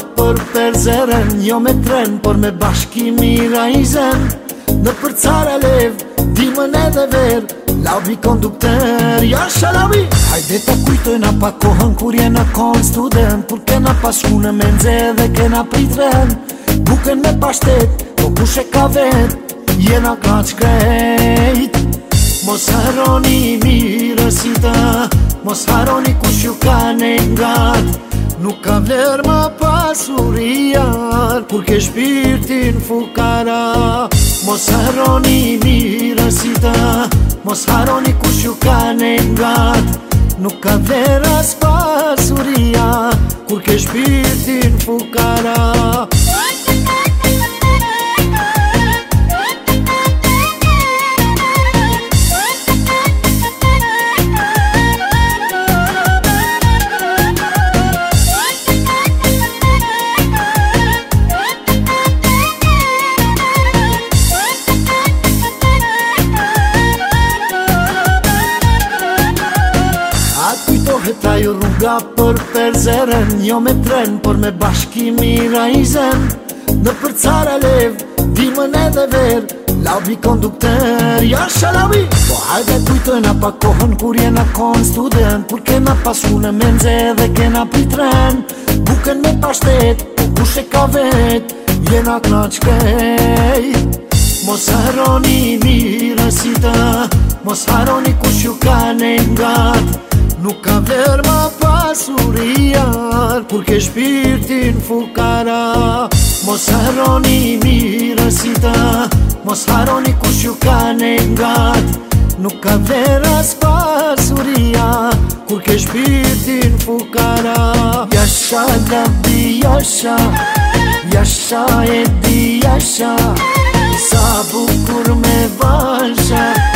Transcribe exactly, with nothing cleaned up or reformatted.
për perzeren, jo me tren, por me bashkimi rajzen. Në përcara lev, dimën edhe ver, labi kondukter, jasha labi. Hajde ta kujtojna pa kohën kur jena kon student, kur kena pas shkune me nxe dhe kena prit ren. Buken me pashtet, po kush e ka vet, jena kaq krejt. Mos haroni mirësita, mos haroni kush ju ka ne ngat. Nuk ka vler ma pasuria, kur ke shpirtin fukara. Mos haroni mirësita, mos haroni kush ju ka ne ngat. Nuk ka vler as pasuria, kur ke shpirtin fukara. Ta ju rruga për perzeren, jo me tren, por me bashkimi rajzen. Në përcara lev, dimën edhe ver, labi kondukter, jasha labi. Po hajde kujtojna pa kohën kur jena kon student, kur kena pasune me nxe dhe kena prit ren. Buken me pashtet, po kush e ka vet, jena knaq krejt. Mos haroni mirësita, mos haroni kush ju ka ne ngat. Nuk ka vler ma pasuria, kur ke shpirtin fukara. Mos haroni mirësita, mos haroni kush ju ka ne ngat. Nuk ka vler as pasuria, kur ke shpirtin fukara. Jasha labi jasha, jasha e di jasha, sa bukur me vasha.